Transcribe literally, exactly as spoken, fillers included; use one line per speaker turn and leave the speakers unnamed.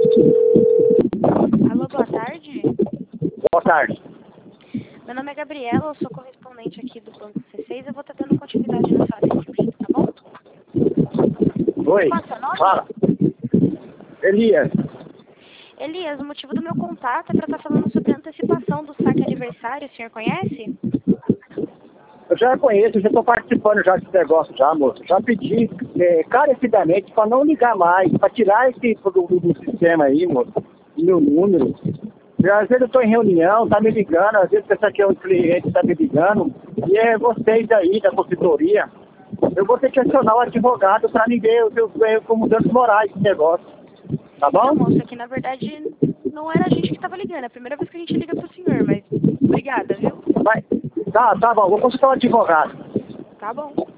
Alô, boa tarde.
Boa tarde.
Meu nome é Gabriela, eu sou correspondente aqui do Banco C seis. Eu vou estar dando continuidade na sua atendimento, tá bom?
Oi.
Qual é o seu nome?
Fala. Elias.
Elias, o motivo do meu contato é para estar falando sobre a antecipação do saque aniversário. O senhor conhece?
Eu já conheço, já estou participando já desse negócio já, moço. Já pedi é, carecidamente para não ligar mais, para tirar esse do, do, do sistema aí, moço, meu número. E, às vezes eu estou em reunião, tá me ligando, às vezes esse aqui é um cliente, tá me ligando, e é vocês aí da consultoria. Eu vou ter que acionar o advogado para ninguém, eu, eu, eu como danos morais esse negócio. Tá bom?
Não, moça, que na verdade não era a gente que estava ligando. É a primeira vez que a gente liga pro senhor, mas obrigada, viu?
Vai. Tá, tá bom, vou consultar o advogado.
Tá bom.